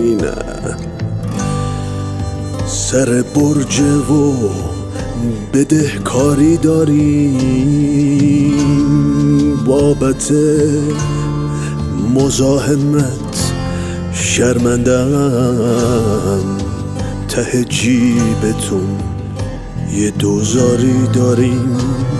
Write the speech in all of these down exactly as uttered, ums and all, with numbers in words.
دارین، سر برج و بدهکاری دارین، بابت مزاحمت شرمندم، ته جیبتون یه دوزاری دارین.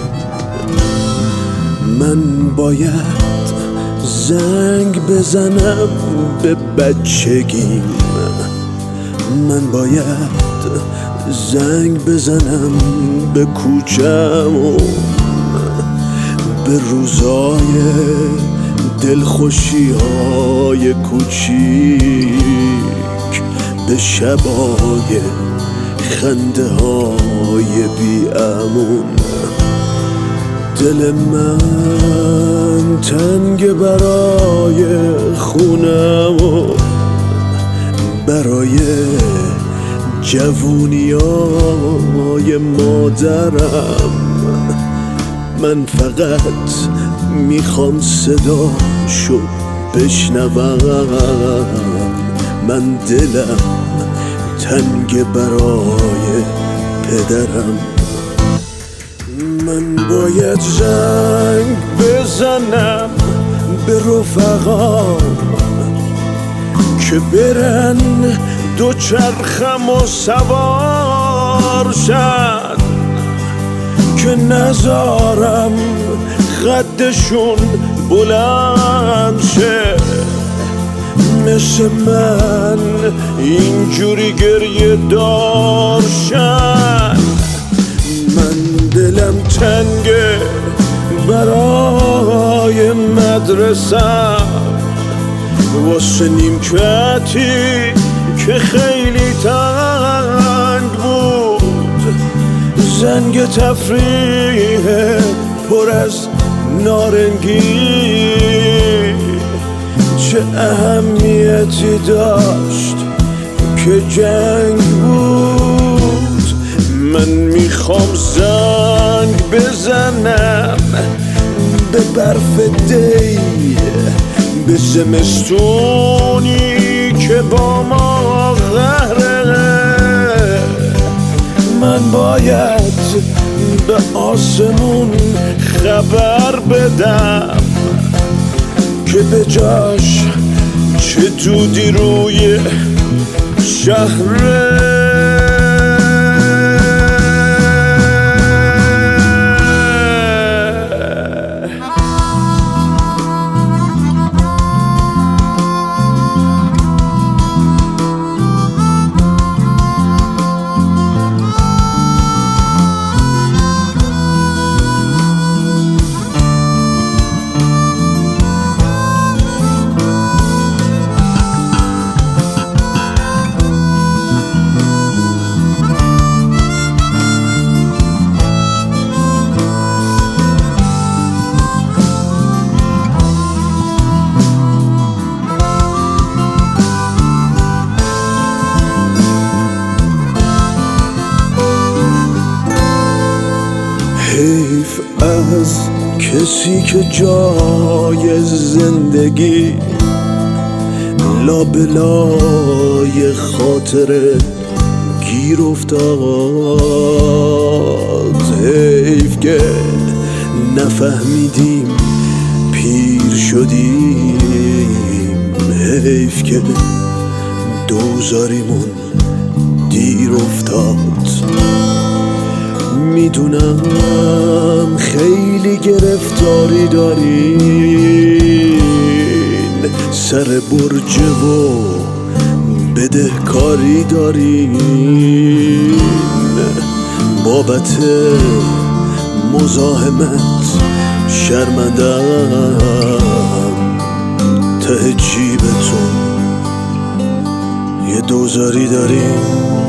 من باید زنگ بزنم به بچگیم، من باید زنگ بزنم به کوچمون، به روزای دلخوشی های کوچیک، به شبای خنده های بی امون. دل من تنگ برای خونم و برای جوونیای مادرم. من فقط میخوام صداشو بشنوم، من دلم تنگ برای پدرم. من باید زنگ بزنم به رفقام که برن دو چرخم و سوار شن، که نذارم قدشون بلند شه، مثل من اینجوری گریه دار شن. من دلم تنگه برای مدرسم، واسه نیمکتی که خیلی تنگ بود، زنگ تفریح پر از نارنگی چه اهمیتی داشت که جنگ بود. من میخوام زنگ بزنم به برف دی، به زمستونی که با ما قهره. من باید به آسمون خبر بدم که به جاش چه دودی روی شهره. حیف از کسی که جای زندگی لابلای خاطره گیر افتاد. حیف که نفهمیدیم پیر شدیم، حیف که دوزاریمون دیر افتاد. میدونم خیلی گرفتاری دارین، سر برج و بدهکاری دارین، بابت مزاحمت شرمندم، ته جیبتون یه دوزاری دارین.